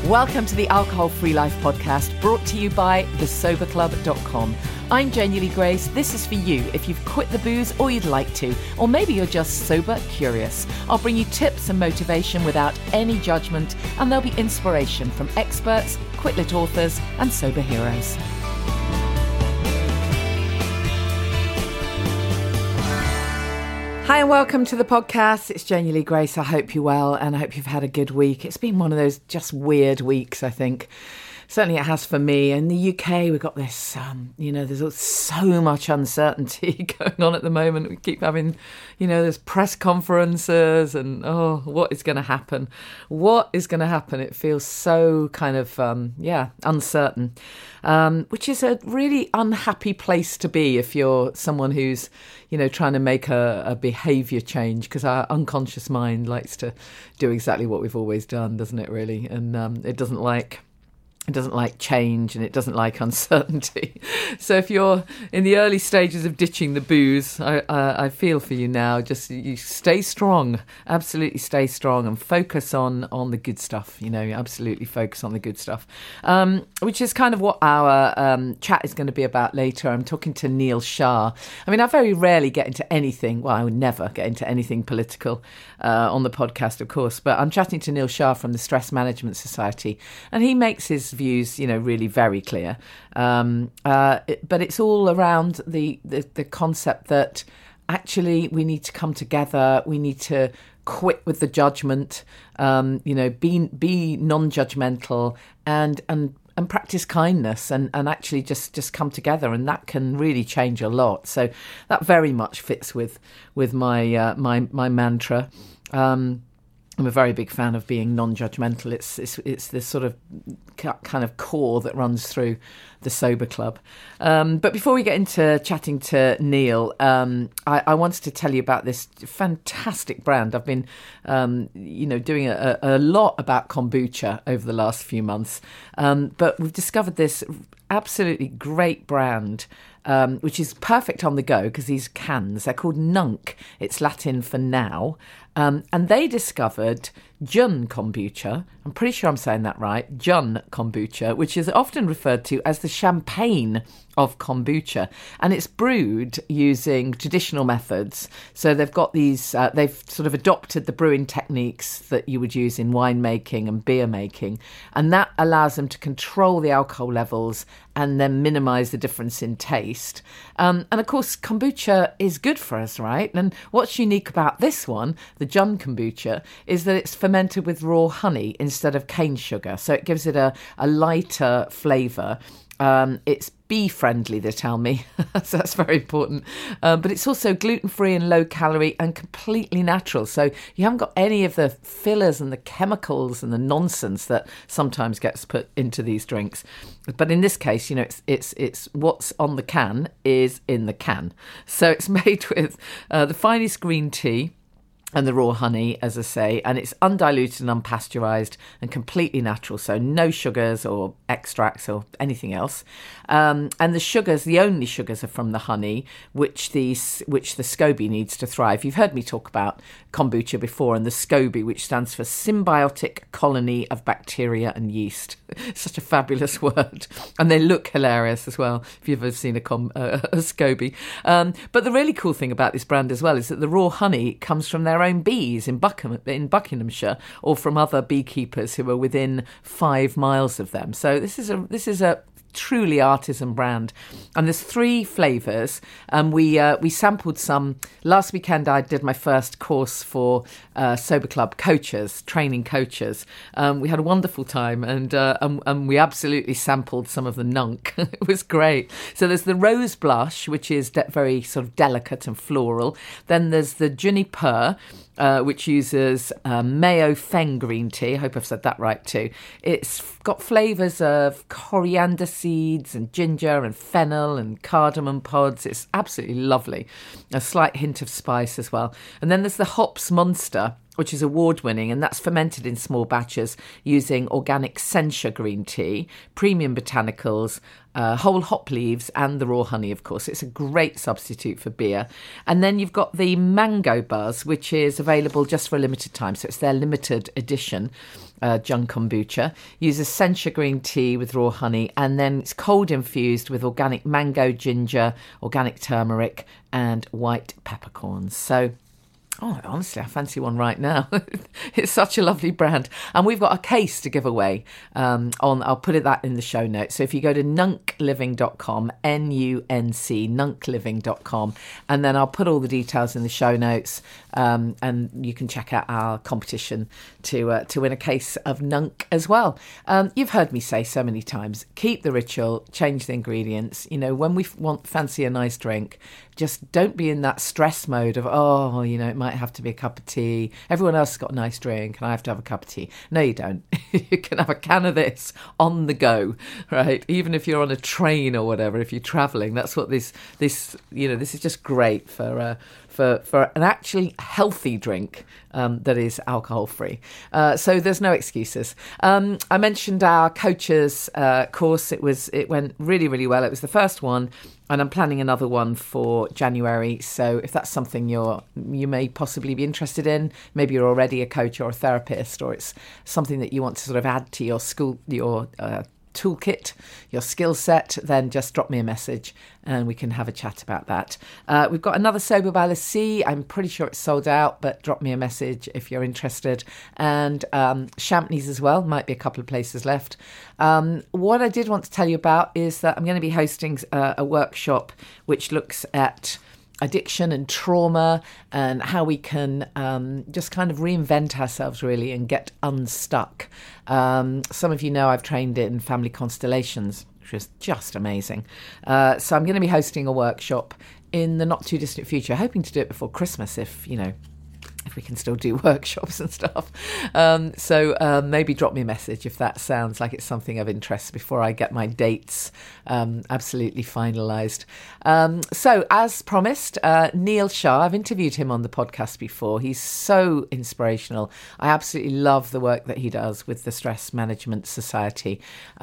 Welcome to the Alcohol Free Life podcast, brought to you by thesoberclub.com. I'm Genuinely Grace. This is for you if you've quit the booze or you'd like to, or maybe you're just sober curious. I'll bring you tips and motivation without any judgment, and there'll be inspiration from experts, quit-lit authors, and sober heroes. Hi and welcome to the podcast. It's Genuinely Grace. I hope you're well and I hope you've had a good week. It's been one of those just weird weeks, I think. Certainly it has for me. In the UK, we've got this, there's so much uncertainty going on at the moment. We keep having, there's press conferences and, what is going to happen? What is going to happen? It feels so kind of, uncertain, which is a really unhappy place to be if you're someone who's, trying to make a behaviour change, because our unconscious mind likes to do exactly what we've always done, doesn't it, really? And it doesn't like change, and it doesn't like uncertainty. So if you're in the early stages of ditching the booze, I feel for you now. Just you stay strong, absolutely stay strong, and focus on the good stuff. Absolutely focus on the good stuff, which is kind of what our chat is going to be about later. I'm talking to Neil Shah. I mean, I very rarely get into anything. Well, I would never get into anything political on the podcast, of course. But I'm chatting to Neil Shah from the Stress Management Society, and he makes his views, really very clear. But it's all around the concept that actually we need to come together. We need to quit with the judgment. Be non-judgmental and practice kindness and actually just come together, and that can really change a lot. So that very much fits with my my mantra. I'm a very big fan of being non-judgmental. It's this sort of kind of core that runs through the Sober Club. But before we get into chatting to Neil, I wanted to tell you about this fantastic brand. I've been, doing a lot about kombucha over the last few months. But we've discovered this absolutely great brand, which is perfect on the go because these cans, they're called Nunk. It's Latin for now. And they discovered Jun kombucha. I'm pretty sure I'm saying that right. Jun kombucha, which is often referred to as the champagne of kombucha. And it's brewed using traditional methods. So they've got these, they've sort of adopted the brewing techniques that you would use in winemaking and beer making. And that allows them to control the alcohol levels and then minimise the difference in taste. And of course, kombucha is good for us, right? And what's unique about this one, the Jun kombucha, is that it's fermented with raw honey instead of cane sugar. So it gives it a lighter flavour. It's bee friendly, they tell me, so that's very important. But it's also gluten-free and low calorie and completely natural. So you haven't got any of the fillers and the chemicals and the nonsense that sometimes gets put into these drinks. But in this case, it's what's on the can is in the can. So it's made with the finest green tea and the raw honey, as I say, and it's undiluted and unpasteurised and completely natural, so no sugars or extracts or anything else. And the sugars, the only sugars, are from the honey, which the SCOBY needs to thrive. You've heard me talk about kombucha before, and the SCOBY, which stands for Symbiotic Colony of Bacteria and Yeast. Such a fabulous word. And they look hilarious as well, if you've ever seen a SCOBY. But the really cool thing about this brand as well is that the raw honey comes from their own bees in Buckinghamshire, or from other beekeepers who are within 5 miles of them. So this is a truly artisan brand, and there's 3 flavours. We sampled some last weekend. I did my first course for Sober Club coaches, training coaches. We had a wonderful time, and we absolutely sampled some of the Nunk. It was great. So there's the rose blush, which is very sort of delicate and floral. Then there's the juniper, which uses Mayo Feng green tea. I hope I've said that right too. It's got flavours of coriander seeds and ginger and fennel and cardamom pods. It's absolutely lovely. A slight hint of spice as well. And then there's the Hops Monster, which is award-winning, and that's fermented in small batches using organic Sencha green tea, premium botanicals, whole hop leaves, and the raw honey, of course. It's a great substitute for beer. And then you've got the Mango Buzz, which is available just for a limited time. So it's their limited edition Jung Kombucha. Uses Sencha green tea with raw honey, and then it's cold infused with organic mango, ginger, organic turmeric, and white peppercorns. So honestly, I fancy one right now. It's such a lovely brand. And we've got a case to give away I'll put that in the show notes. So if you go to nunkliving.com, N-U-N-C, nunkliving.com, and then I'll put all the details in the show notes, and you can check out our competition to win a case of Nunk as well. You've heard me say so many times, keep the ritual, change the ingredients. When we fancy a nice drink, just don't be in that stress mode of, it might have to be a cup of tea. Everyone else has got a nice drink and I have to have a cup of tea. No, you don't. You can have a can of this on the go, right? Even if you're on a train or whatever, if you're traveling, that's what this is just great for an actually healthy drink that is alcohol-free. So there's no excuses. I mentioned our coaches course. It went really, really well. It was the first one, and I'm planning another one for January. So if that's something you may possibly be interested in, maybe you're already a coach or a therapist, or it's something that you want to sort of add to your toolkit, your skill set, then just drop me a message and we can have a chat about that. We've got another Sober by the Sea. I'm pretty sure it's sold out, but drop me a message if you're interested. And Champneys as well, might be a couple of places left. What I did want to tell you about is that I'm going to be hosting a workshop which looks at addiction and trauma and how we can just kind of reinvent ourselves really and get unstuck. Some of you know I've trained in family constellations, which is just amazing. So I'm going to be hosting a workshop in the not too distant future, hoping to do it before Christmas if we can still do workshops and stuff. So maybe drop me a message if that sounds like it's something of interest before I get my dates absolutely finalised. So as promised, Neil Shah, I've interviewed him on the podcast before. He's so inspirational. I absolutely love the work that he does with the Stress Management Society.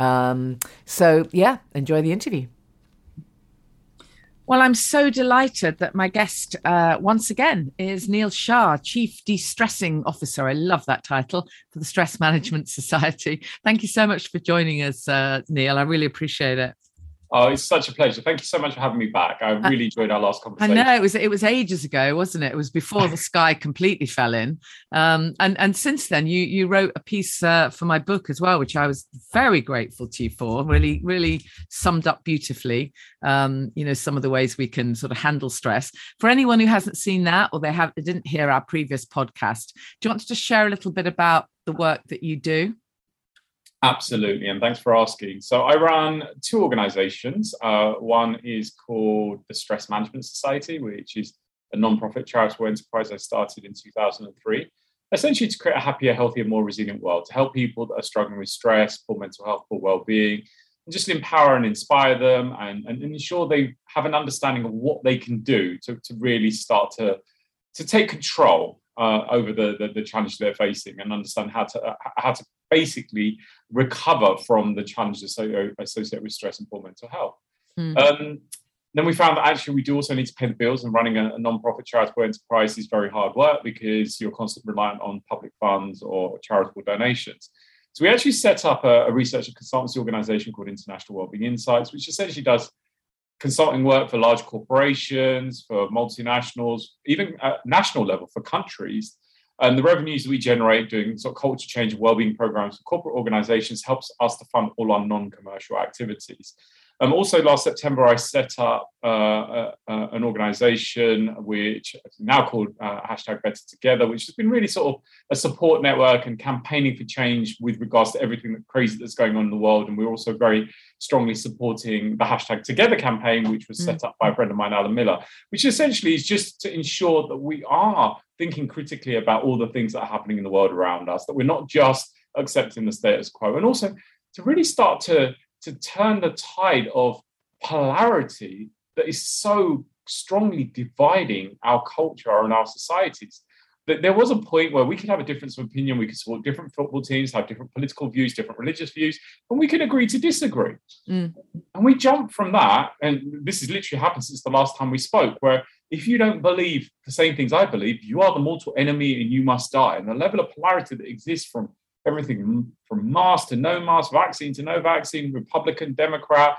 So yeah, enjoy the interview. Well, I'm so delighted that my guest once again is Neil Shah, Chief De-Stressing Officer. I love that title, for the Stress Management Society. Thank you so much for joining us, Neil. I really appreciate it. Oh, it's such a pleasure. Thank you so much for having me back. I really enjoyed our last conversation. I know, it was ages ago, wasn't it? It was before the sky completely fell in. And since then, you wrote a piece for my book as well, which I was very grateful to you for. Really, really summed up beautifully, some of the ways we can sort of handle stress. For anyone who hasn't seen that or they didn't hear our previous podcast, do you want to just share a little bit about the work that you do? Absolutely, and thanks for asking. So I run two organizations. One is called the Stress Management Society, which is a non-profit charitable enterprise I started in 2003, essentially to create a happier, healthier, more resilient world, to help people that are struggling with stress, poor mental health, poor well-being, and just empower and inspire them and ensure they have an understanding of what they can do to really start to take control over the challenge they're facing and understand how to basically recover from the challenges associated with stress and poor mental health. Then we found that actually we do also need to pay the bills, and running a non-profit charitable enterprise is very hard work because you're constantly reliant on public funds or charitable donations. So we actually set up a research and consultancy organization called International Wellbeing Insights, which essentially does consulting work for large corporations, for multinationals, even at national level for countries. And the revenues that we generate doing sort of culture change and wellbeing programs for corporate organizations helps us to fund all our non-commercial activities. Also, last September, I set up an organization which is now called #Better Together, which has been really sort of a support network and campaigning for change with regards to everything crazy that's going on in the world. And we're also very strongly supporting the #Together campaign, which was set up by a friend of mine, Alan Miller, which essentially is just to ensure that we are thinking critically about all the things that are happening in the world around us, that we're not just accepting the status quo, and also to really start to turn the tide of polarity that is so strongly dividing our culture and our societies. there was a point where we could have a difference of opinion. We could support different football teams, have different political views, different religious views, and we could agree to disagree. And we jumped from that, and this has literally happened since the last time we spoke, where if you don't believe the same things I believe, you are the mortal enemy and you must die. And the level of polarity that exists from everything from mask to no mask, vaccine to no vaccine, Republican, Democrat,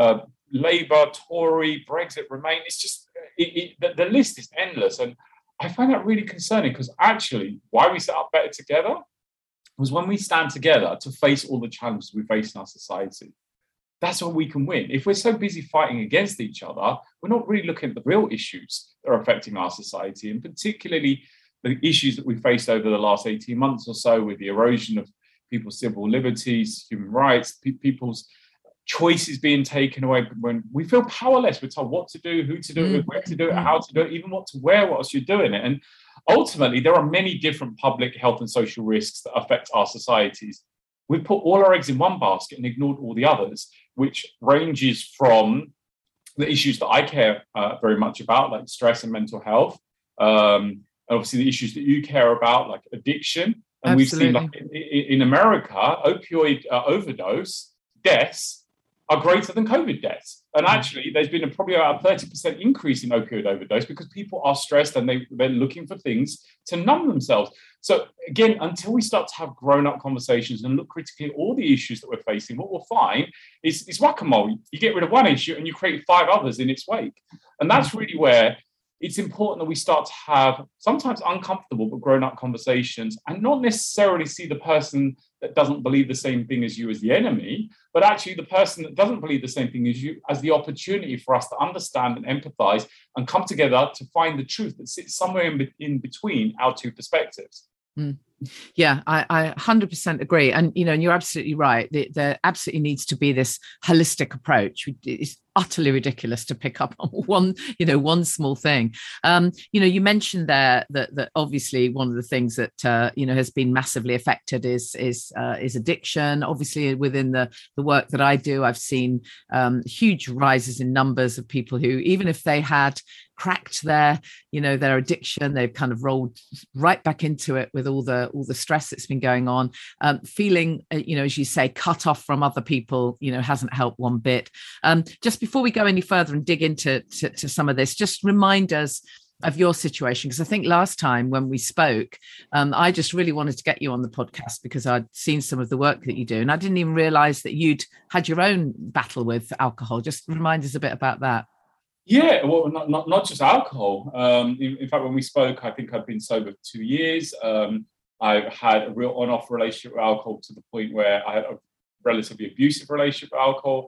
Labour, Tory, Brexit, Remain, it's just, the list is endless. And I find that really concerning, because actually why we set up Better Together was when we stand together to face all the challenges we face in our society. That's when we can win. If we're so busy fighting against each other, we're not really looking at the real issues that are affecting our society, and particularly the issues that we faced over the last 18 months or so with the erosion of people's civil liberties, human rights, people's choices being taken away. When we feel powerless, we're told what to do, who to do it, where to do it, how to do it, even what to wear, what else you're doing it. And ultimately, there are many different public health and social risks that affect our societies. We've put all our eggs in one basket and ignored all the others, which ranges from the issues that I care very much about, like stress and mental health. Obviously, the issues that you care about, like addiction. And Absolutely. We've seen, like in America, opioid overdose deaths are greater than COVID deaths. And actually, there's been probably about a 30% increase in opioid overdose because people are stressed and they're looking for things to numb themselves. So again, until we start to have grown-up conversations and look critically at all the issues that we're facing, what we'll find is whack-a-mole. You get rid of one issue and you create 5 others in its wake. And that's really where it's important that we start to have sometimes uncomfortable but grown-up conversations, and not necessarily see the person that doesn't believe the same thing as you as the enemy, but actually the person that doesn't believe the same thing as you as the opportunity for us to understand and empathize and come together to find the truth that sits somewhere in between our two perspectives. Yeah, I 100% agree. And, and you're absolutely right. There absolutely needs to be this holistic approach. It's utterly ridiculous to pick up on one small thing. You mentioned there that obviously one of the things that, has been massively affected is addiction. Obviously, within the work that I do, I've seen huge rises in numbers of people who, even if they had cracked their addiction, they've kind of rolled right back into it with all the stress that's been going on, feeling, as you say, cut off from other people, hasn't helped one bit. Just before we go any further and dig into some of this, just remind us of your situation, because I think last time when we spoke, I just really wanted to get you on the podcast because I'd seen some of the work that you do, and I didn't even realize that you'd had your own battle with alcohol. Just remind us a bit about that. Yeah, well, not just alcohol. In fact, when we spoke, I think I'd been sober for 2 years. I've had a real on-off relationship with alcohol to the point where I had a relatively abusive relationship with alcohol,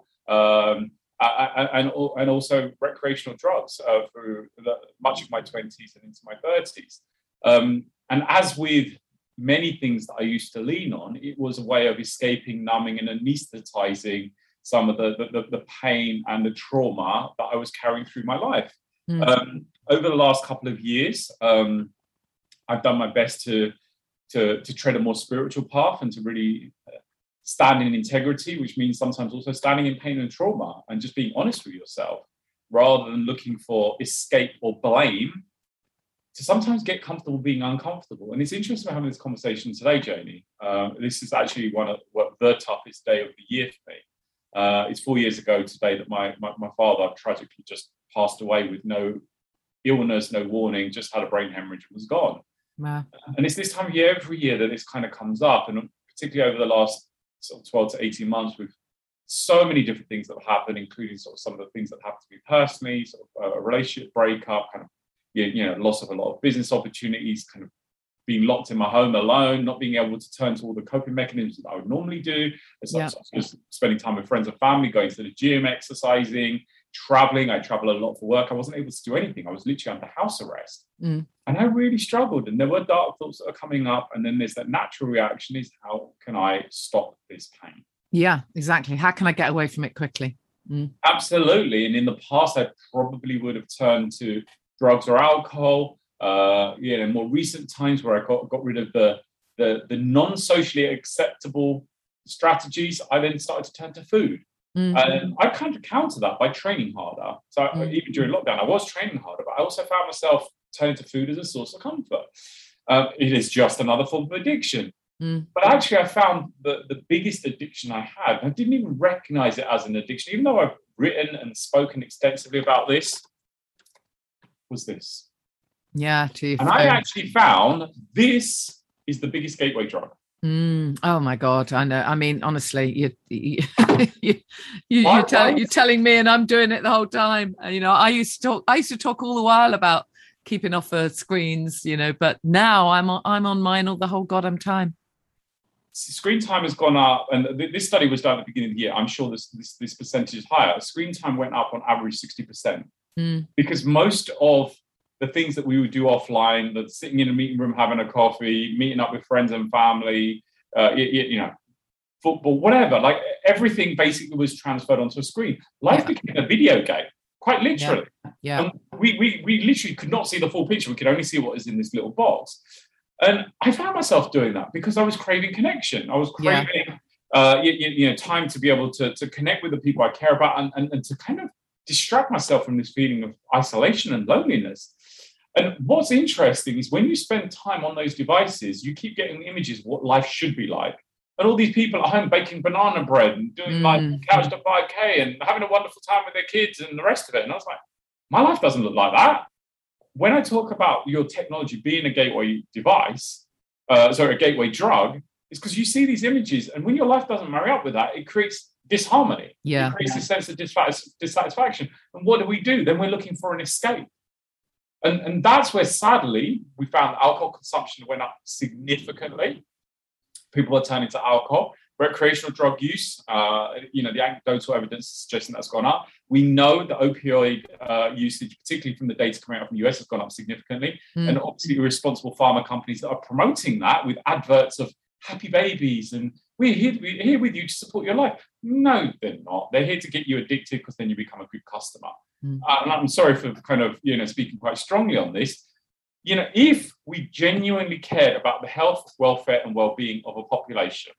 and also recreational drugs through much of my 20s and into my 30s. And as with many things that I used to lean on, it was a way of escaping, numbing, and anesthetizing some of the pain and the trauma that I was carrying through my life. Over the last couple of years, I've done my best to tread a more spiritual path and to really stand in integrity, which means sometimes also standing in pain and trauma and just being honest with yourself rather than looking for escape or blame, to sometimes get comfortable being uncomfortable. And it's interesting having this conversation today, Janie. This is actually the toughest day of the year for me. It's 4 years ago today that my father tragically just passed away with no illness, no warning, just had a brain hemorrhage and was gone. Wow. And it's this time of year every year that this kind of comes up, and particularly over the last sort of 12 to 18 months with so many different things that have happened, including sort of some of the things that happened to me personally, sort of a relationship breakup, kind of loss of a lot of business opportunities, kind of being locked in my home alone, not being able to turn to all the coping mechanisms that I would normally do, such as spending time with friends and family, going to the gym, exercising, traveling. I travel a lot for work. I wasn't able to do anything. I was literally under house arrest. And I really struggled. And there were dark thoughts that are coming up. And then there's that natural reaction is, how can I stop this pain? Yeah, exactly. How can I get away from it quickly? Absolutely. And in the past, I probably would have turned to drugs or alcohol. In more recent times where I got rid of the non-socially acceptable strategies, I then started to turn to food. And I kind of counter that by training harder. So even during lockdown, I was training harder, but I also found myself turning to food as a source of comfort. It is just another form of addiction. Mm. But actually, I found that the biggest addiction I had, I didn't even recognize it as an addiction, even though I've written and spoken extensively about this, was this. Yeah, and I actually found this is the biggest gateway drug. Oh my God, I know. I mean, honestly, you're telling me, and I'm doing it the whole time. You know, I used to talk all the while about keeping off the screens, you know, but now I'm on mine all the whole goddamn time. Screen time has gone up, and this study was done at the beginning of the year. I'm sure this percentage is higher. Screen time went up on average 60%, because most of the things that we would do offline, that sitting in a meeting room, having a coffee, meeting up with friends and family, you know, football, whatever, like everything basically was transferred onto a screen. Life became a video game, quite literally. Yeah. And we literally could not see the full picture. We could only see what was in this little box. And I found myself doing that because I was craving connection. I was craving, time to be able to connect with the people I care about and to kind of distract myself from this feeling of isolation and loneliness. And what's interesting is when you spend time on those devices, you keep getting images of what life should be like. And all these people at home baking banana bread and doing like couch to 5K and having a wonderful time with their kids and the rest of it. And I was like, my life doesn't look like that. When I talk about your technology being a gateway device, a gateway drug, it's because you see these images, and when your life doesn't marry up with that, it creates disharmony. Yeah. It creates a sense of dissatisfaction. And what do? Then we're looking for an escape. And that's where, sadly, we found alcohol consumption went up significantly. People are turning to alcohol. Recreational drug use, the anecdotal evidence is suggesting that's gone up. We know that opioid usage, particularly from the data coming out from the US, has gone up significantly. And obviously, irresponsible pharma companies that are promoting that with adverts of happy babies and we're here with you to support your life. No, they're not. They're here to get you addicted because then you become a good customer. And I'm sorry for kind of, speaking quite strongly on this. If we genuinely cared about the health, welfare, and well-being of a population,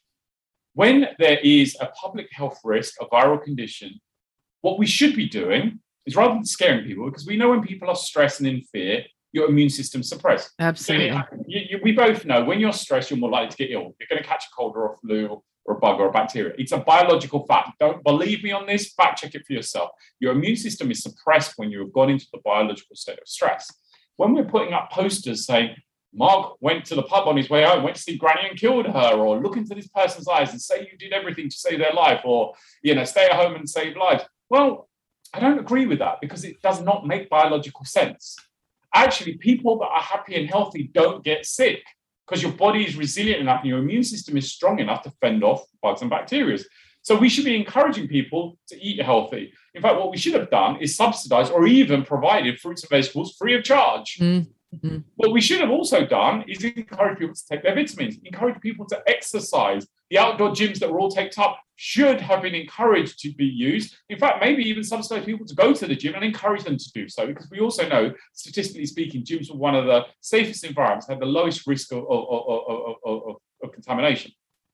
when there is a public health risk, a viral condition, what we should be doing is, rather than scaring people, because we know when people are stressed and in fear, your immune system's suppressed. Absolutely. So we both know when you're stressed, you're more likely to get ill. You're going to catch a cold or a flu or a bug or a bacteria. It's a biological fact. Don't believe me on this. Fact check it for yourself. Your immune system is suppressed when you have gone into the biological state of stress. When we're putting up posters saying, Mark went to the pub on his way home, went to see Granny and killed her, or look into this person's eyes and say you did everything to save their life, or, stay at home and save lives. Well, I don't agree with that because it does not make biological sense. Actually, people that are happy and healthy don't get sick because your body is resilient enough and your immune system is strong enough to fend off bugs and bacteria. So we should be encouraging people to eat healthy. In fact, what we should have done is subsidized or even provided fruits and vegetables free of charge. What we should have also done is encourage people to take their vitamins, encourage people to exercise. The outdoor gyms that were all taped up should have been encouraged to be used. In fact, maybe even subsidize people to go to the gym and encourage them to do so, because we also know, statistically speaking, gyms were one of the safest environments, had the lowest risk of contamination.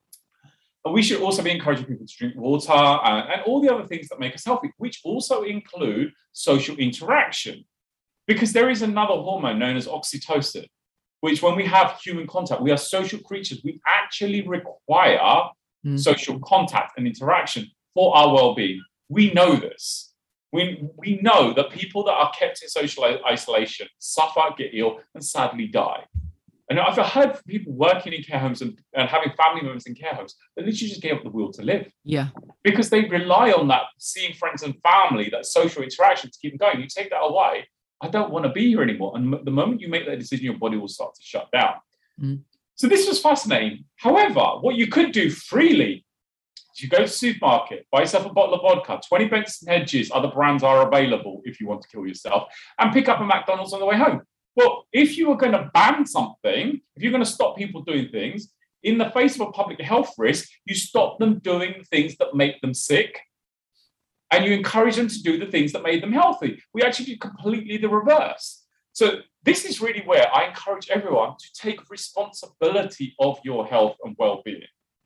And we should also be encouraging people to drink water and all the other things that make us healthy, which also include social interaction. Because there is another hormone known as oxytocin, which when we have human contact, we are social creatures. We actually require social contact and interaction for our well-being. We know this. We know that people that are kept in social isolation suffer, get ill, and sadly die. And I've heard from people working in care homes and having family members in care homes that literally just gave up the will to live. Yeah. Because they rely on that, seeing friends and family, that social interaction to keep them going. You take that away, I don't want to be here anymore. And the moment you make that decision, your body will start to shut down. So this was fascinating. However, what you could do freely is you go to the supermarket, buy yourself a bottle of vodka, 20 Benson Hedges, other brands are available if you want to kill yourself, and pick up a McDonald's on the way home. Well, if you were going to ban something, if you're going to stop people doing things, in the face of a public health risk, you stop them doing things that make them sick, and you encourage them to do the things that made them healthy. We actually do completely the reverse. So this is really where I encourage everyone to take responsibility of your health and well-being.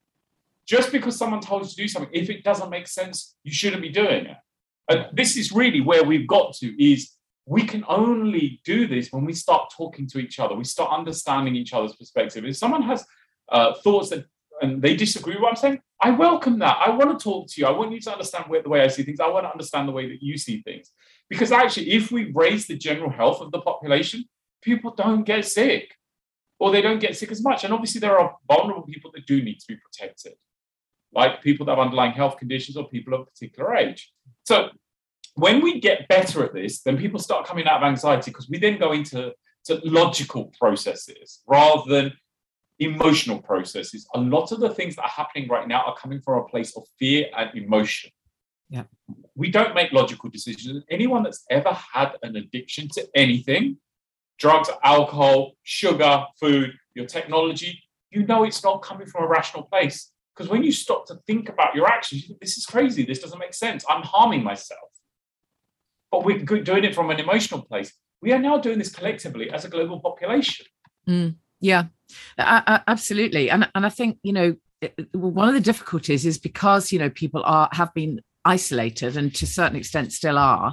Just because someone told you to do something, if it doesn't make sense, you shouldn't be doing it. And this is really where we've got to, is we can only do this when we start talking to each other. We start understanding each other's perspective. If someone has thoughts and they disagree with what I'm saying, I welcome that. I want to talk to you. I want you to understand the way I see things. I want to understand the way that you see things. Because actually, if we raise the general health of the population, people don't get sick, or they don't get sick as much. And obviously, there are vulnerable people that do need to be protected, like people that have underlying health conditions or people of a particular age. So when we get better at this, then people start coming out of anxiety, because we then go into logical processes rather than emotional processes. A lot of the things that are happening right now are coming from a place of fear and emotion. Yeah. We don't make logical decisions. Anyone that's ever had an addiction to anything, drugs, alcohol, sugar, food, your technology, you know it's not coming from a rational place. Because when you stop to think about your actions, you think, this is crazy, this doesn't make sense, I'm harming myself. But we're doing it from an emotional place. We are now doing this collectively as a global population. Yeah, absolutely. And I think, one of the difficulties is because, people have been isolated, and to a certain extent still are.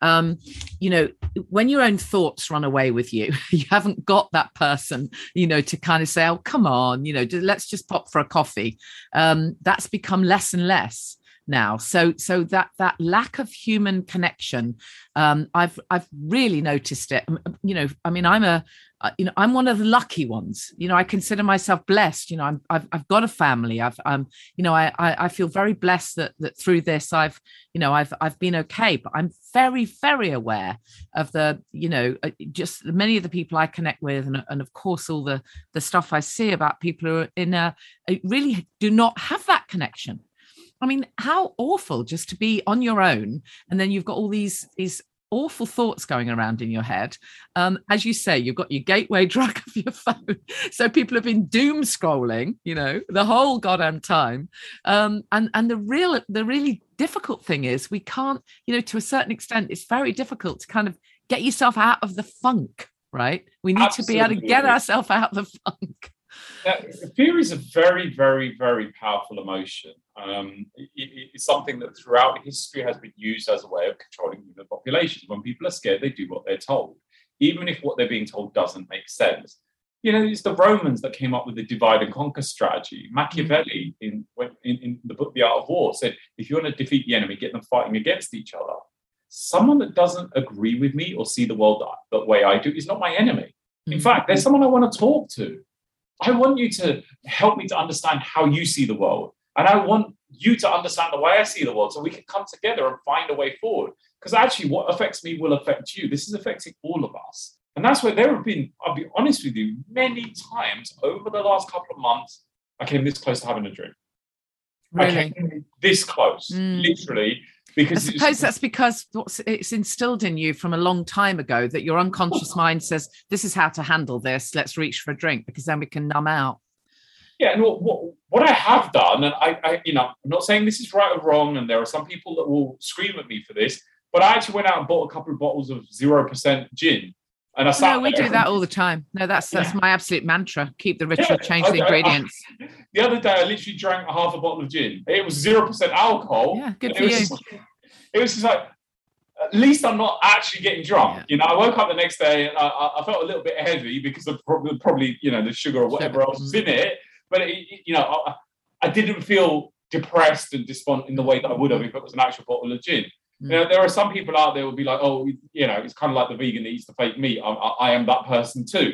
When your own thoughts run away with you, you haven't got that person, to kind of say, oh, come on, let's just pop for a coffee. That's become less and less now. So that lack of human connection, I've really noticed it. I'm one of the lucky ones. I consider myself blessed. I've got a family. I feel very blessed that through this I've been okay. But I'm very, very aware of just many of the people I connect with, and of course all the stuff I see about people who really do not have that connection. I mean, how awful just to be on your own, and then you've got all these awful thoughts going around in your head. As you say, you've got your gateway drug of your phone. So people have been doom scrolling, the whole goddamn time. And the really difficult thing is we can't, to a certain extent, it's very difficult to kind of get yourself out of the funk, right? We need to be able to get ourselves out of the funk. Fear is a very, very, very powerful emotion. It's something that throughout history has been used as a way of controlling human populations. When people are scared, they do what they're told, even if what they're being told doesn't make sense. It's the Romans that came up with the divide and conquer strategy. Machiavelli, in the book The Art of War, said, if you want to defeat the enemy, get them fighting against each other. Someone that doesn't agree with me or see the world the way I do is not my enemy. In fact, there's someone I want to talk to. I want you to help me to understand how you see the world. And I want you to understand the way I see the world, so we can come together and find a way forward. Because actually what affects me will affect you. This is affecting all of us. And that's where there have been, I'll be honest with you, many times over the last couple of months, I came this close to having a drink. Really? I came this close, literally. Because I suppose that's because it's instilled in you from a long time ago that your unconscious mind says, this is how to handle this. Let's reach for a drink, because then we can numb out. Yeah, and what I have done, and I'm not saying this is right or wrong, and there are some people that will scream at me for this, but I actually went out and bought a couple of bottles of 0% gin. And I sat No, we do that all the time. No, that's my absolute mantra. Keep the ritual, change the ingredients. The other day, I literally drank half a bottle of gin. It was 0% alcohol. Yeah, good for you. It was just like, at least I'm not actually getting drunk. Yeah. I woke up the next day and I felt a little bit heavy because of probably the sugar or whatever else was in it. But I didn't feel depressed and despondent in the way that I would have if it was an actual bottle of gin. There are some people out there who will be like, oh, it's kind of like the vegan that eats the fake meat. I am that person too.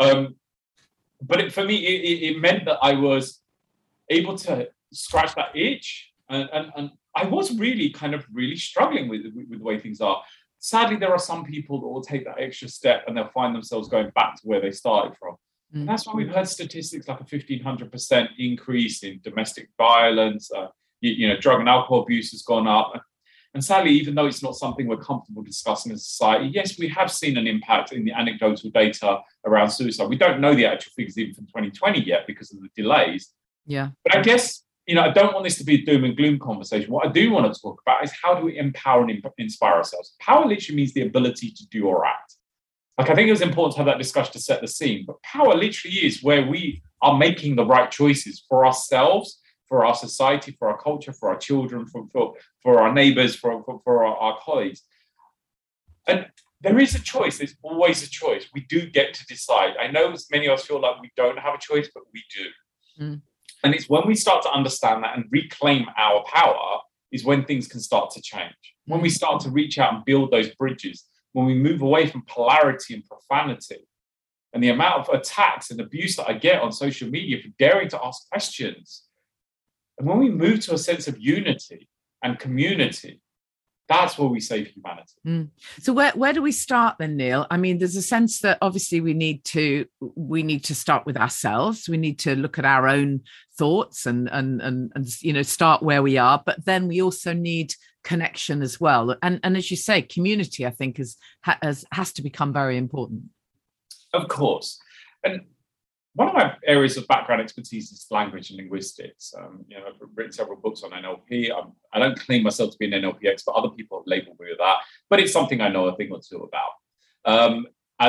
But for me, it meant that I was able to scratch that itch, and I was really struggling with the way things are. Sadly, there are some people that will take that extra step and they'll find themselves going back to where they started from. And that's why we've heard statistics like a 1,500% increase in domestic violence. Drug and alcohol abuse has gone up. And sadly, even though it's not something we're comfortable discussing as a society, yes, we have seen an impact in the anecdotal data around suicide. We don't know the actual figures even from 2020 yet because of the delays. Yeah. But I guess, I don't want this to be a doom and gloom conversation. What I do want to talk about is how do we empower and inspire ourselves? Power literally means the ability to do or act. I think it was important to have that discussion to set the scene. But power literally is where we are making the right choices for ourselves, for our society, for our culture, for our children, for our neighbours, for our colleagues. And there is a choice. There's always a choice. We do get to decide. I know many of us feel like we don't have a choice, but we do. Mm. And it's when we start to understand that and reclaim our power is when things can start to change. When we start to reach out and build those bridges, when we move away from polarity and profanity and the amount of attacks and abuse that I get on social media for daring to ask questions. And when we move to a sense of unity and community, that's where we save humanity. Mm. So where do we start then, Neil? I mean, there's a sense that obviously we need to start with ourselves. We need to look at our own thoughts and start where we are. But then we also need connection as well. And as you say, community, I think, has to become very important. Of course. And one of my areas of background expertise is language and linguistics. I've written several books on NLP. I don't claim myself to be an NLP expert. Other people have labeled me with that, but it's something I know a thing or two about.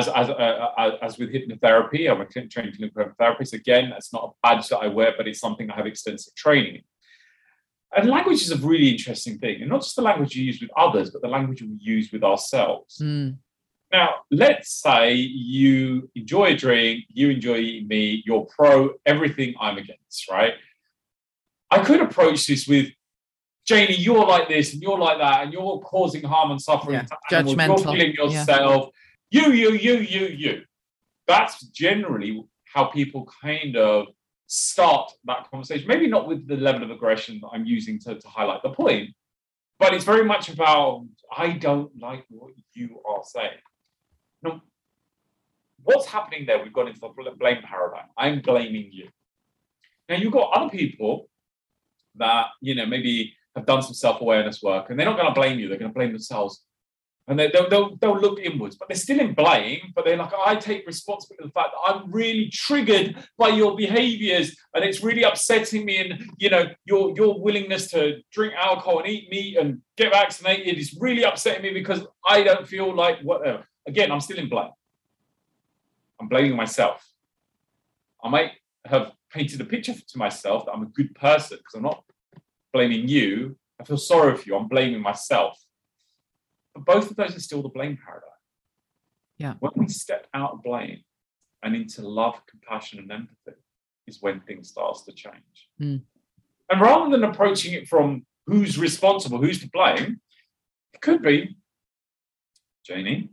As with hypnotherapy, I'm a trained clinical therapist. Again, that's not a badge that I wear, but it's something I have extensive training in. And language is a really interesting thing, and not just the language you use with others, but the language we use with ourselves. Mm. Now, let's say you enjoy a drink, you enjoy eating meat, you're pro everything I'm against, right? I could approach this with, Janie, you're like this and you're like that, and you're causing harm and suffering to animals. Judgmental. You're killing yourself. Yeah. You. That's generally how people kind of start that conversation. Maybe not with the level of aggression that I'm using to highlight the point, but it's very much about, I don't like what you are saying. Now, what's happening there? We've gone into the blame paradigm. I'm blaming you. Now, you've got other people that, maybe have done some self-awareness work, and they're not going to blame you. They're going to blame themselves. And they'll look inwards, but they're still in blame. But they're like, I take responsibility for the fact that I'm really triggered by your behaviors, and it's really upsetting me. And, your willingness to drink alcohol and eat meat and get vaccinated is really upsetting me because I don't feel like whatever. Again, I'm still in blame. I'm blaming myself. I might have painted a picture to myself that I'm a good person because I'm not blaming you. I feel sorry for you. I'm blaming myself. But both of those are still the blame paradigm. Yeah. When we step out of blame and into love, compassion, and empathy is when things start to change. Mm. And rather than approaching it from who's responsible, who's to blame, it could be, Janie,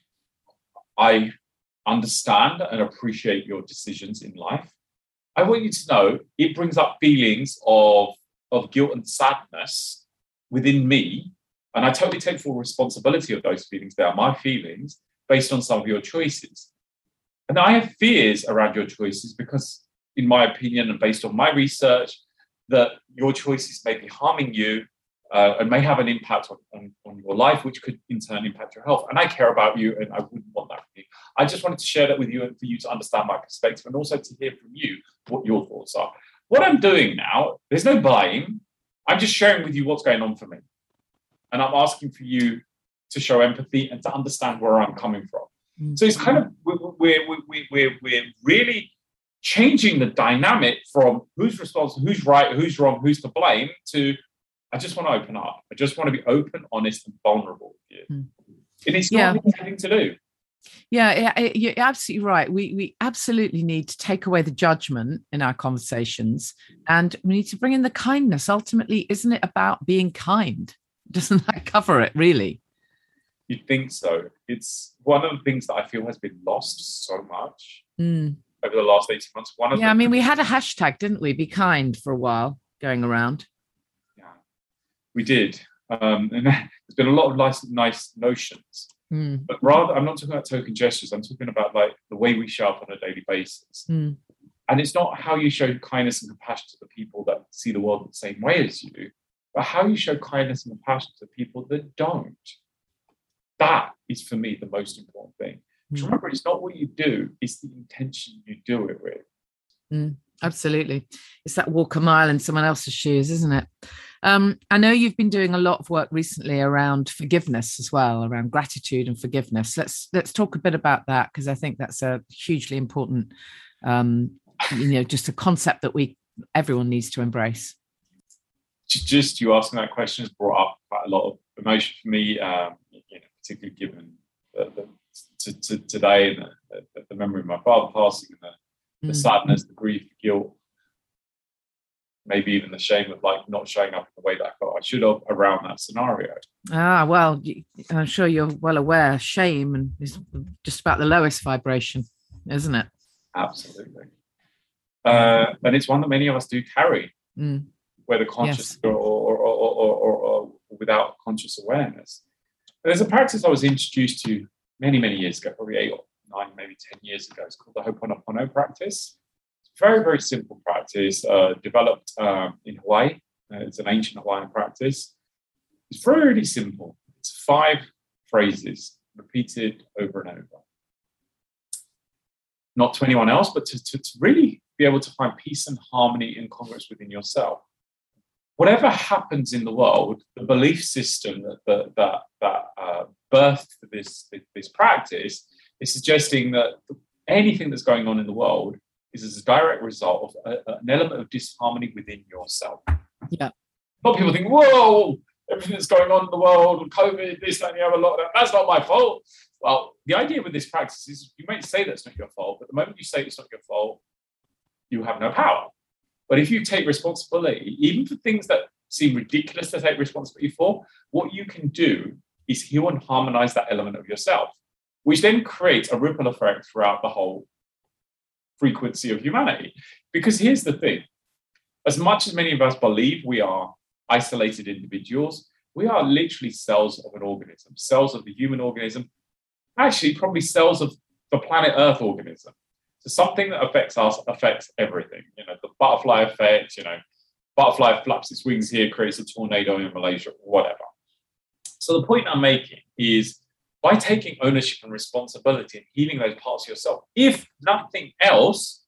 I understand and appreciate your decisions in life. I want you to know it brings up feelings of guilt and sadness within me. And I totally take full responsibility of those feelings. They are my feelings based on some of your choices. And I have fears around your choices because, in my opinion, and based on my research, that your choices may be harming you and may have an impact on your life, which could in turn impact your health. And I care about you, and I wouldn't want that from you. I just wanted to share that with you and for you to understand my perspective and also to hear from you what your thoughts are. What I'm doing now, there's no blame. I'm just sharing with you what's going on for me. And I'm asking for you to show empathy and to understand where I'm coming from. Mm-hmm. So it's kind of, we're really changing the dynamic from who's responsible, who's right, who's wrong, who's to blame, to I just want to open up. I just want to be open, honest, and vulnerable with you. Mm. And it's not anything to do. Yeah, you're absolutely right. We absolutely need to take away the judgment in our conversations, and we need to bring in the kindness. Ultimately, isn't it about being kind? Doesn't that cover it, really? You'd think so. It's one of the things that I feel has been lost so much over the last 18 months. We had a hashtag, didn't we? Be kind for a while going around. Yeah, we did. And there's been a lot of nice notions. But rather, I'm not talking about token gestures. I'm talking about like the way we show up on a daily basis. And it's not how you show kindness and compassion to the people that see the world the same way as you, but how you show kindness and compassion to people that don't. That is, for me, the most important thing. Because remember, it's not what you do, it's the intention you do it with. Absolutely. It's that walk a mile in someone else's shoes, isn't it? I know you've been doing a lot of work recently around forgiveness as well, around gratitude and forgiveness. Let's talk a bit about that, because I think that's a hugely important, just a concept that everyone needs to embrace. Just you asking that question has brought up quite a lot of emotion for me, particularly given today, and the memory of my father passing, and the sadness, the grief, the guilt, maybe even the shame of like not showing up in the way that I felt I should have around that scenario. Well, I'm sure you're well aware, shame is just about the lowest vibration, isn't it? Absolutely. And it's one that many of us do carry, whether conscious or without conscious awareness. There's a practice I was introduced to many, many years ago, probably 8 or 9, maybe 10 years ago. It's called the Ho'oponopono practice. It's a very, very simple practice, developed in Hawaii. It's an ancient Hawaiian practice. It's very, really simple. It's 5 phrases repeated over and over. Not to anyone else, but to really be able to find peace and harmony and congruence within yourself. Whatever happens in the world, the belief system that birthed this practice is suggesting that anything that's going on in the world is as a direct result of an element of disharmony within yourself. Yeah. A lot of people think, whoa, everything that's going on in the world, COVID, this, that, and the other, lockdown, that's not my fault. Well, the idea with this practice is you may say that's not your fault, but the moment you say it's not your fault, you have no power. But if you take responsibility, even for things that seem ridiculous to take responsibility for, what you can do is heal and harmonize that element of yourself, which then creates a ripple effect throughout the whole frequency of humanity. Because here's the thing, as much as many of us believe we are isolated individuals, we are literally cells of an organism, cells of the human organism, actually probably cells of the planet Earth organism. So something that affects us affects everything. The butterfly effect, butterfly flaps its wings here, creates a tornado in Malaysia, whatever. So the point I'm making is by taking ownership and responsibility and healing those parts of yourself, if nothing else,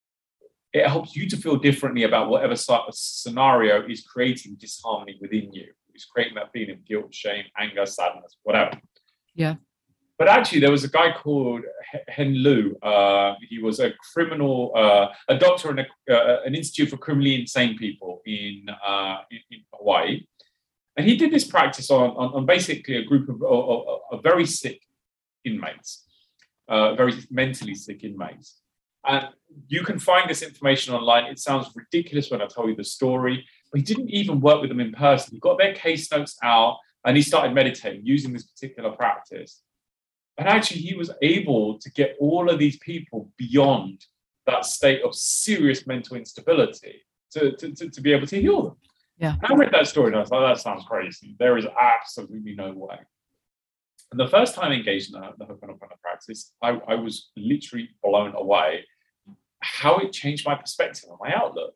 it helps you to feel differently about whatever scenario is creating disharmony within you. It's creating that feeling of guilt, shame, anger, sadness, whatever. Yeah. But actually, there was a guy called Hen Liu. He was a criminal, a doctor in an institute for criminally insane people in Hawaii. And he did this practice on basically a group of very sick inmates, very mentally sick inmates. And you can find this information online. It sounds ridiculous when I tell you the story, but he didn't even work with them in person. He got their case notes out and he started meditating using this particular practice. And actually, he was able to get all of these people beyond that state of serious mental instability to be able to heal them. Yeah. And I read that story and I was like, that sounds crazy. There is absolutely no way. And the first time I engaged in the Ho'oponopono practice, I was literally blown away how it changed my perspective and my outlook.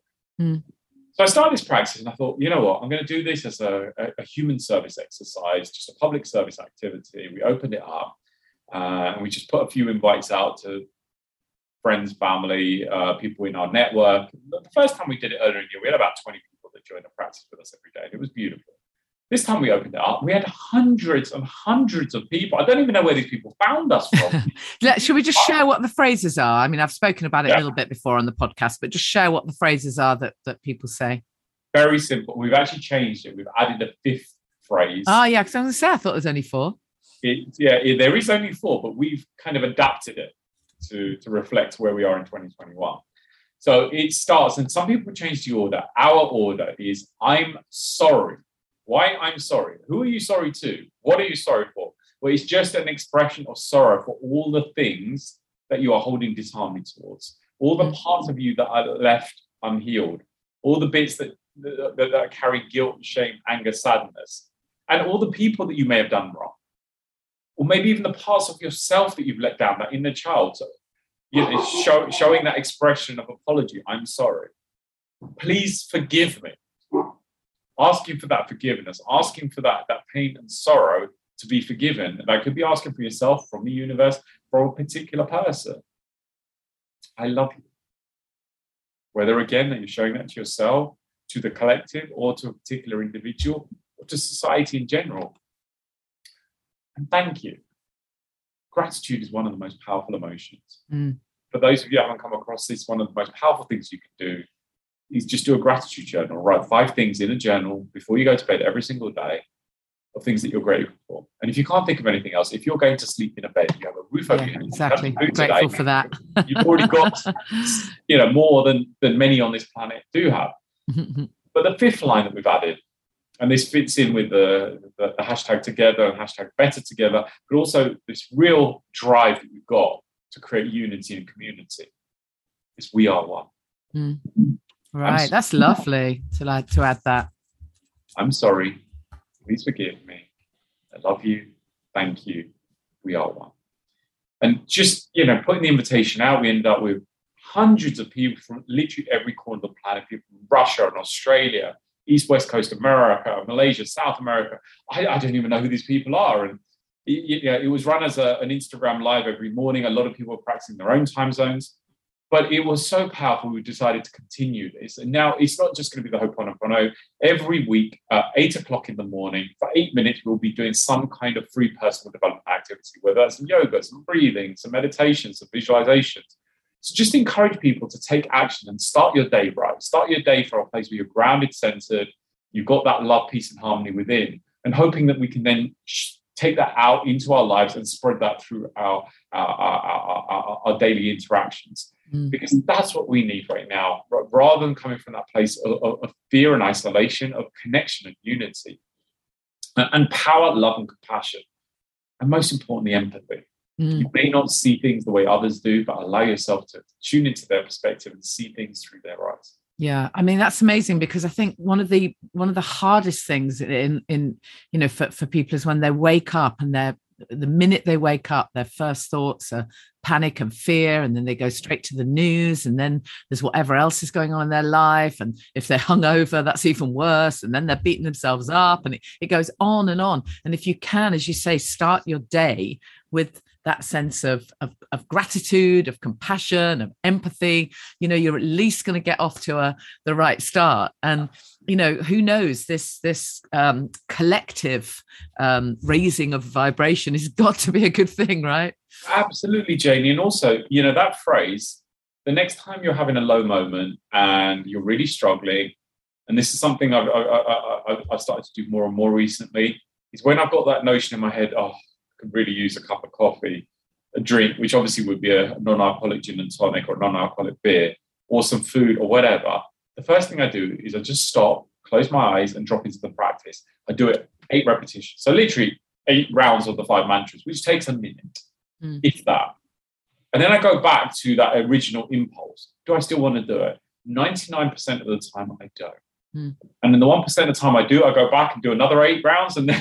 So I started this practice and I thought, you know what, I'm going to do this as a human service exercise, just a public service activity. We opened it up. And we just put a few invites out to friends, family, people in our network. The first time we did it earlier in the year, we had about 20 people that joined the practice with us every day. And it was beautiful. This time we opened it up, we had hundreds and hundreds of people. I don't even know where these people found us from. Should we just share what the phrases are? I mean, I've spoken about it a little bit before on the podcast, but just share what the phrases are that people say. Very simple. We've actually changed it. We've added a 5th phrase. Oh, yeah, because I was going to say, I thought there was only 4. There is only 4, but we've kind of adapted it to reflect where we are in 2021. So it starts, and some people change the order. Our order is, I'm sorry. Why I'm sorry? Who are you sorry to? What are you sorry for? Well, it's just an expression of sorrow for all the things that you are holding disharmony towards, all the parts of you that are left unhealed, all the bits that carry guilt, shame, anger, sadness, and all the people that you may have done wrong. Or maybe even the parts of yourself that you've let down, that inner child. So, showing that expression of apology. I'm sorry. Please forgive me. Asking for that forgiveness, asking for that pain and sorrow to be forgiven. And that could be asking for yourself, from the universe, from a particular person. I love you. Whether, again, that you're showing that to yourself, to the collective, or to a particular individual, or to society in general. And thank you. Gratitude is one of the most powerful emotions. For those of you who haven't come across this, one of the most powerful things you can do is just do a gratitude journal. Write 5 things in a journal before you go to bed every single day. of things that you're grateful for. And if you can't think of anything else, if you're going to sleep in a bed, you have a roof over your head. Exactly. Grateful for that. You've already got, more than many on this planet do have. But the fifth line that we've added, and this fits in with the hashtag together and hashtag better together, but also this real drive that we've got to create unity and community, is we are one. Right. That's lovely to add that. I'm sorry. Please forgive me. I love you. Thank you. We are one. And just, putting the invitation out, we end up with hundreds of people from literally every corner of the planet, people from Russia and Australia, East, West Coast America, Malaysia, South America. I don't even know who these people are. And it was run as an Instagram live every morning. A lot of people were practicing their own time zones. But it was so powerful, we decided to continue this. And now it's not just going to be the Ho'oponopono. Every week at 8 o'clock in the morning, for 8 minutes, we'll be doing some kind of free personal development activity, whether that's some yoga, some breathing, some meditation, some visualizations. So just encourage people to take action and start your day right. Start your day from a place where you're grounded, centered, you've got that love, peace, and harmony within, and hoping that we can then take that out into our lives and spread that through our daily interactions. Because that's what we need right now, rather than coming from that place of fear and isolation, of connection and unity, and power, love, and compassion. And most importantly, empathy. You may not see things the way others do, but allow yourself to tune into their perspective and see things through their eyes. Yeah, I mean, that's amazing, because I think one of the hardest things for people is when they wake up and the minute they wake up, their first thoughts are panic and fear, and then they go straight to the news, and then there's whatever else is going on in their life, and if they're hungover, that's even worse, and then they're beating themselves up, and it goes on and on. And if you can, as you say, start your day with that sense of gratitude, of compassion, of empathy, you're at least going to get off to the right start. And who knows, this collective raising of vibration has got to be a good thing, right? Absolutely, Janie. And also, that phrase, the next time you're having a low moment and you're really struggling, and this is something I've started to do more and more recently, is when I've got that notion in my head, could really use a cup of coffee, a drink, which obviously would be a non-alcoholic gin and tonic or non-alcoholic beer, or some food or whatever. The first thing I do is I just stop, close my eyes, and drop into the practice. I do it 8 repetitions. So literally 8 rounds of the 5 mantras, which takes a minute, if that. And then I go back to that original impulse. Do I still want to do it? 99% of the time, I don't. And in the 1% of the time I do, I go back and do another 8 rounds, and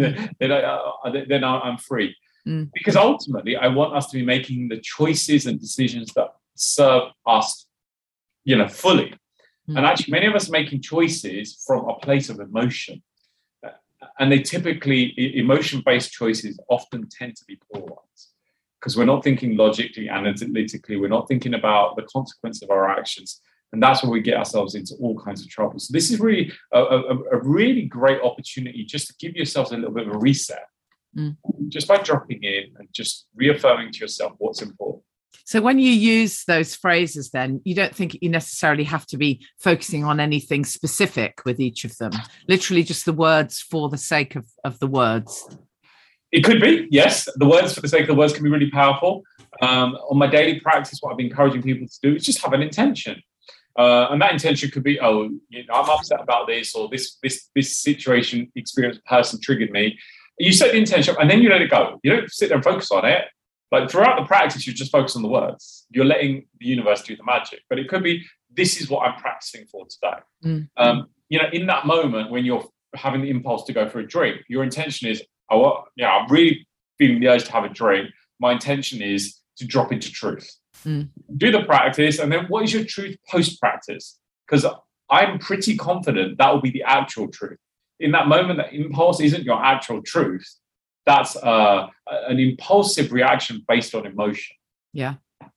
then I'm free. Because ultimately, I want us to be making the choices and decisions that serve us, fully. And actually, many of us are making choices from a place of emotion. And they typically, emotion-based choices often tend to be poor ones, because we're not thinking logically, analytically, we're not thinking about the consequence of our actions. And that's where we get ourselves into all kinds of trouble. So this is really a really great opportunity just to give yourselves a little bit of a reset, just by dropping in and just reaffirming to yourself what's important. So when you use those phrases, then you don't think you necessarily have to be focusing on anything specific with each of them, literally just the words for the sake of the words. It could be, yes. The words for the sake of the words can be really powerful. On my daily practice, what I've been encouraging people to do is just have an intention. And that intention could be, I'm upset about this, or this situation, experience, person triggered me. You set the intention and then you let it go. You don't sit there and focus on it. Like throughout the practice, you just focus on the words. You're letting the universe do the magic. But it could be, this is what I'm practicing for today. In that moment when you're having the impulse to go for a drink, your intention is, I'm really feeling the urge to have a drink. My intention is to drop into truth. Do the practice, and then what is your truth post-practice? Because I'm pretty confident that will be the actual truth. In that moment, that impulse isn't your actual truth. That's an impulsive reaction based on emotion. Yeah,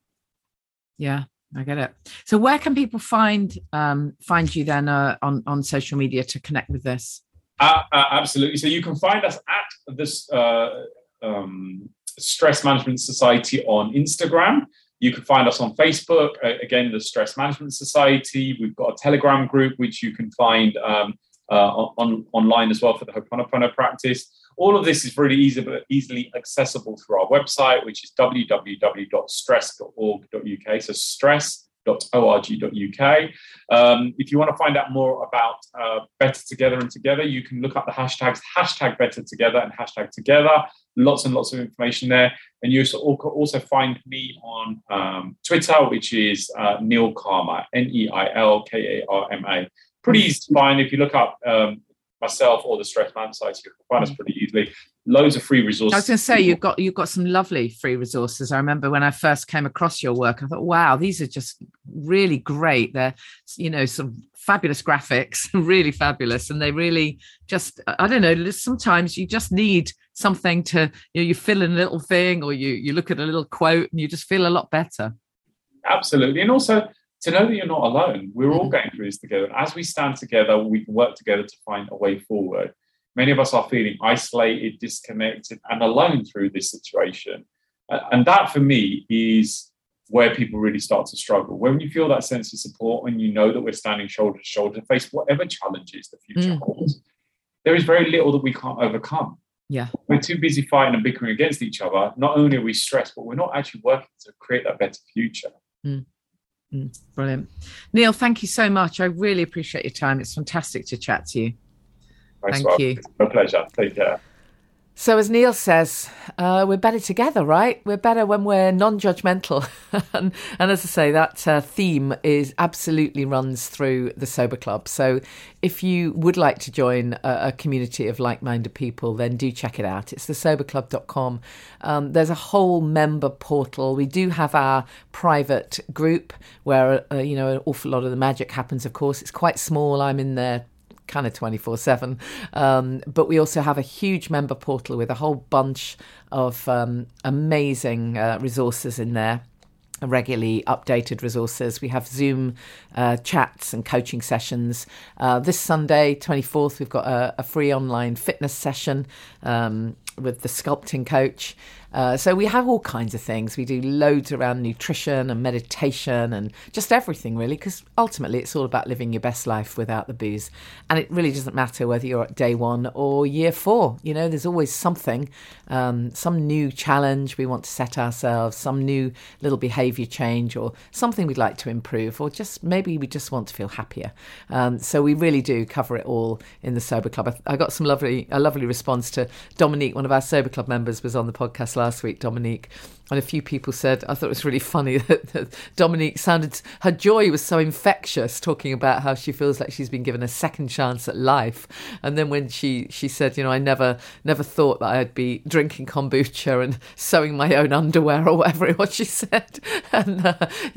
I get it. So where can people find you then on social media to connect with this? Absolutely. So you can find us at this Stress Management Society on Instagram. You can find us on Facebook, again, the Stress Management Society. We've got a Telegram group, which you can find online as well for the Ho'oponopono practice. All of this is really easily accessible through our website, which is www.stress.org.uk. So stress.org.uk. If you want to find out more about Better Together and Together, you can look up the hashtags #BetterTogether and #Together. Lots and lots of information there. And you also find me on Twitter, which is Neil Karma, NEILKARMA. Pretty easy to find. If you look up myself or the Stress Man Society, you can find us pretty easily. Loads of free resources. I was going to say, you've got some lovely free resources. I remember when I first came across your work, I thought, wow, these are just really great. They're, some fabulous graphics, really fabulous. And they really just, I don't know, sometimes you just need something to, you fill in a little thing, or you look at a little quote and you just feel a lot better. Absolutely. And also to know that you're not alone. We're all going through this together. And as we stand together, we can work together to find a way forward. Many of us are feeling isolated, disconnected, and alone through this situation. And that, for me, is where people really start to struggle. When you feel that sense of support and you know that we're standing shoulder to shoulder to face whatever challenges the future holds, there is very little that we can't overcome. Yeah, we're too busy fighting and bickering against each other. Not only are we stressed, but we're not actually working to create that better future. Brilliant. Neil, thank you so much. I really appreciate your time. It's fantastic to chat to you. Thank you. It's my pleasure. Take care. So as Neil says, we're better together, right? We're better when we're non-judgmental. and as I say, that theme absolutely runs through the Sober Club. So if you would like to join a community of like-minded people, then do check it out. It's thesoberclub.com. There's a whole member portal. We do have our private group where, an awful lot of the magic happens, of course. It's quite small. I'm in there kind of 24/7, but we also have a huge member portal with a whole bunch of amazing resources in there, regularly updated resources. We have Zoom chats and coaching sessions. This Sunday 24th we've got a free online fitness session with the sculpting coach. So we have all kinds of things. We do loads around nutrition and meditation and just everything, really, because ultimately it's all about living your best life without the booze. And it really doesn't matter whether you're at day 1 or year 4. There's always something, some new challenge we want to set ourselves, some new little behaviour change, or something we'd like to improve, or just maybe we just want to feel happier. So we really do cover it all in the Sober Club. I got a lovely response to Dominique, one of our Sober Club members, was on the podcast last week, Dominique, and a few people said, I thought it was really funny that Dominique her joy was so infectious, talking about how she feels like she's been given a second chance at life. And then when she said, I never thought that I'd be drinking kombucha and sewing my own underwear, or whatever it was she said, and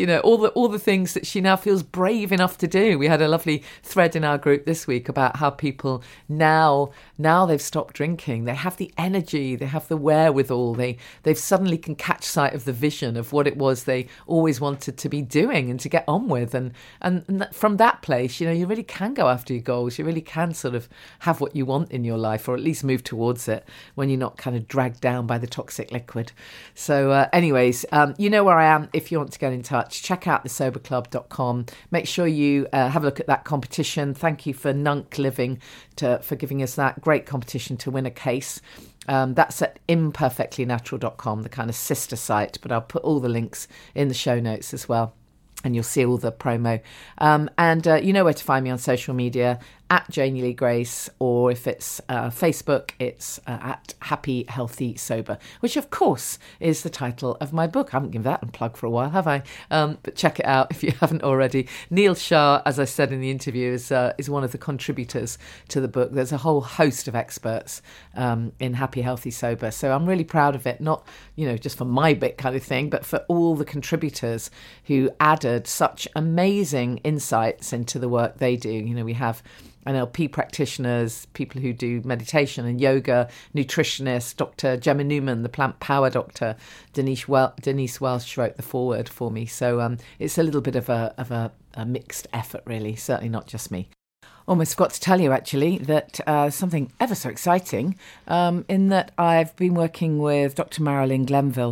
all the things that she now feels brave enough to do. We had a lovely thread in our group this week about how people now they've stopped drinking, they have the energy, they have the wherewithal, they've suddenly can catch sight of the vision of what it was they always wanted to be doing and to get on with, and from that place, you really can go after your goals. You really can sort of have what you want in your life, or at least move towards it, when you're not kind of dragged down by the toxic liquid. So anyways, you know where I am if you want to get in touch. Check out thesoberclub.com. Make sure you have a look at that competition. Thank you for Nunk Living for giving us that great competition to win a case. That's at imperfectlynatural.com, the kind of sister site, but I'll put all the links in the show notes as well, and you'll see all the promo. And you know where to find me on social media, at Janie Lee Grace, or if it's Facebook, it's at Happy Healthy Sober, which of course is the title of my book. I haven't given that a plug for a while, have I? But check it out if you haven't already. Neil Shah, as I said in the interview, is one of the contributors to the book. There's a whole host of experts in Happy Healthy Sober, so I'm really proud of it, not just for my bit kind of thing, but for all the contributors who added such amazing insights into the work they do. We have NLP practitioners, people who do meditation and yoga, nutritionists, Dr. Gemma Newman, the plant power doctor, Denise Welsh wrote the foreword for me. So it's a little bit of a mixed effort, really, certainly not just me. Almost forgot to tell you, actually, that something ever so exciting, in that I've been working with Dr. Marilyn Glenville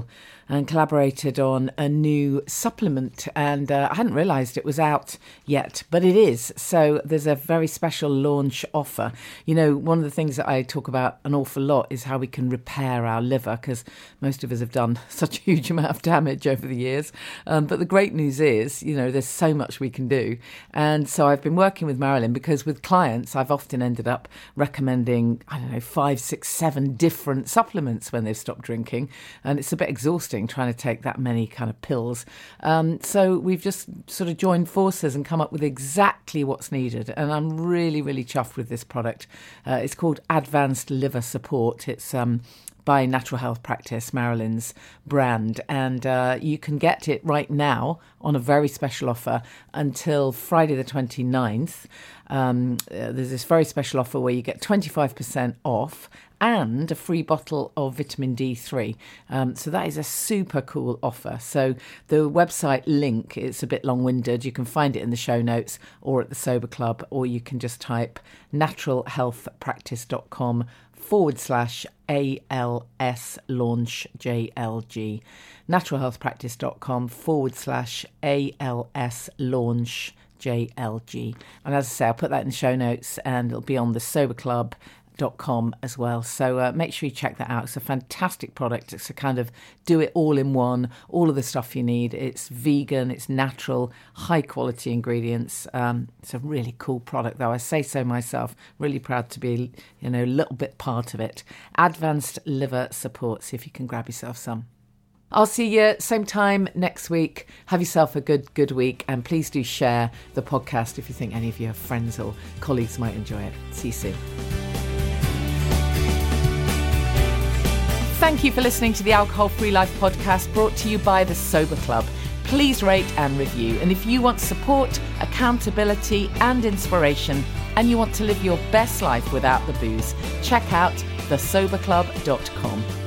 and collaborated on a new supplement, and I hadn't realised it was out yet, but it is. So there's a very special launch offer. You know, one of the things that I talk about an awful lot is how we can repair our liver, because most of us have done such a huge amount of damage over the years. But the great news is, you know, there's so much we can do. And so I've been working with Marilyn, because with clients, I've often ended up recommending, 5, 6, 7 different supplements when they've stopped drinking. And it's a bit exhausting trying to take that many kind of pills. So we've just sort of joined forces and come up with exactly what's needed. And I'm really, really chuffed with this product. It's called Advanced Liver Support. It's by Natural Health Practice, Marilyn's brand. And you can get it right now on a very special offer until Friday the 29th. There's this very special offer where you get 25% off and a free bottle of vitamin D3. So that is a super cool offer. So the website link, it's a bit long-winded. You can find it in the show notes or at the Sober Club, or you can just type naturalhealthpractice.com/ALS launch JLG. naturalhealthpractice.com/ALS launch JLG. And as I say, I'll put that in the show notes, and it'll be on the soberclub.com as well. So make sure you check that out. It's a fantastic product. It's a kind of do it all in one, all of the stuff you need. It's vegan, it's natural, high quality ingredients. It's a really cool product, though. I say so myself. Really proud to be, a little bit part of it. Advanced Liver Support. See if you can grab yourself some. I'll see you same time next week. Have yourself a good week, and please do share the podcast if you think any of your friends or colleagues might enjoy it. See you soon. Thank you for listening to the Alcohol Free Life podcast, brought to you by the Sober Club. Please rate and review. And if you want support, accountability and inspiration, and you want to live your best life without the booze, check out thesoberclub.com.